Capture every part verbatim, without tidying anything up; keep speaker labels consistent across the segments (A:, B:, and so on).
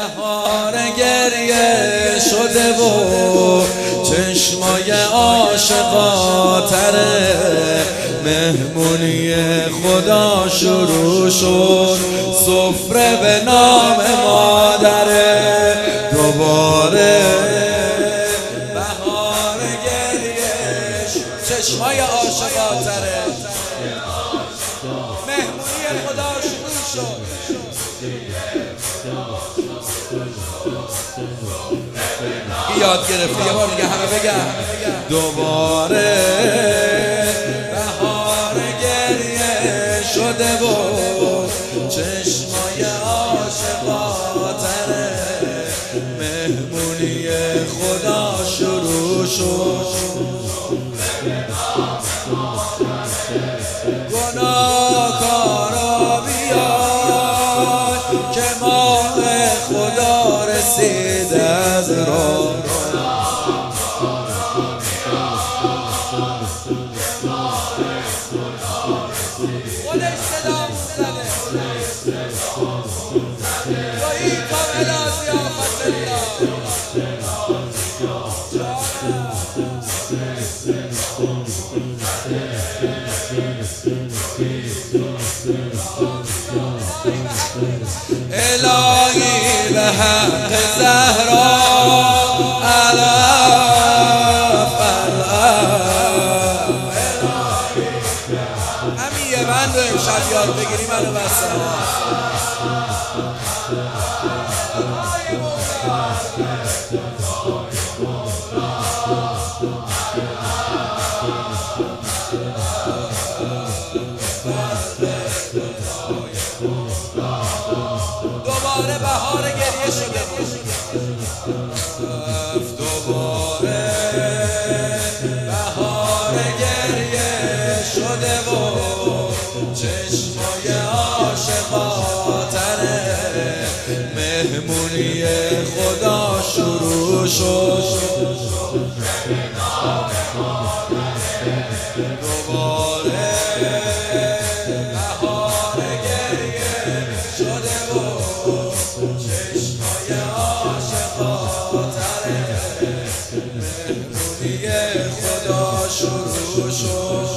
A: بهار گریه شده و چشمای عاشقاتره، مهمونی خدا شروع شد، سفره به نام مادره. دوباره بهار گریه چشمای عاشقاتره، مهمونی خدا شروع شد. یاد گرفته یه بار دیگه همه بگم. دوباره بهار گریه شده و چشمای عاشقاتره، مهمونی خدا شروع شد. گناهکارا بیای که ماه خدا رسید از راه. خودش صدا میزنه گاهی کامل ضیافت الله. الهی به حق زهرا علف علف، همین یه بند رو امشب یاد بگیری منو بسته دوباره بهار گریه شده، دوباره بهار گریه شده و چشمای عاشقاتره، مهمونی خدا شروع شد. دوباره بهار گریه شده و چشمای عاشقاتره، مهمونی خدا شروع شد.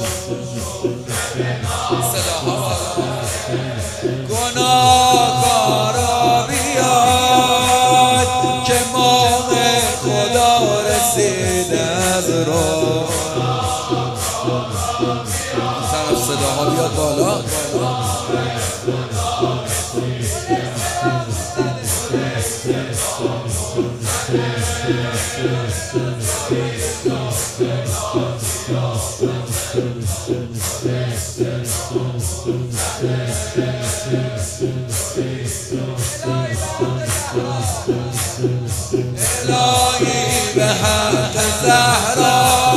A: صداها بالا. گناهکارا بیای که ماه خدا رسید از راه. طرف صداها بیاد بالا. الهی به حق زهرا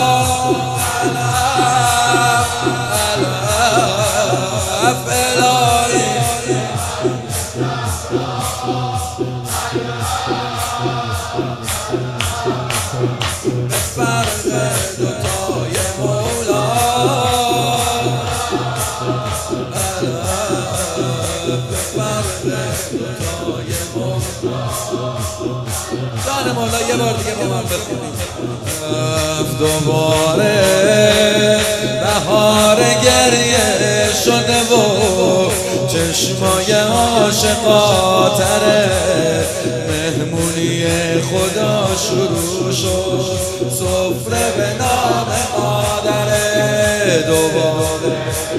A: علف علف، الهی فرق دوتای مولا، فرق دوتای مولا. جان مولا یه بار دیگه با من بخونیم. دوباره بهار گریه شده و چشمای عاشقاتره، مهمونی خدا شروع شد، سفره به نام مادره. دوباره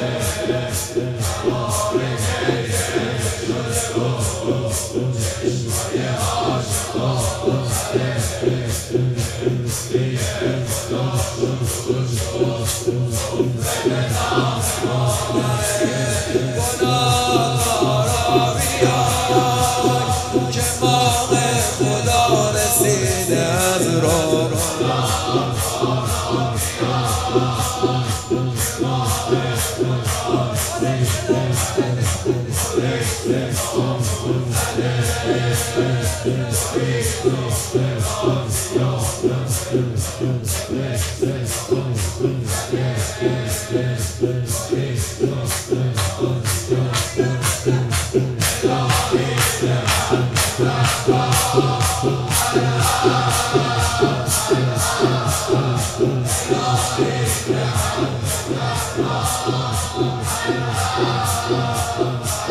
A: گناهکارا بیای که ماه خدا رسید از راه. Bye. Thank you.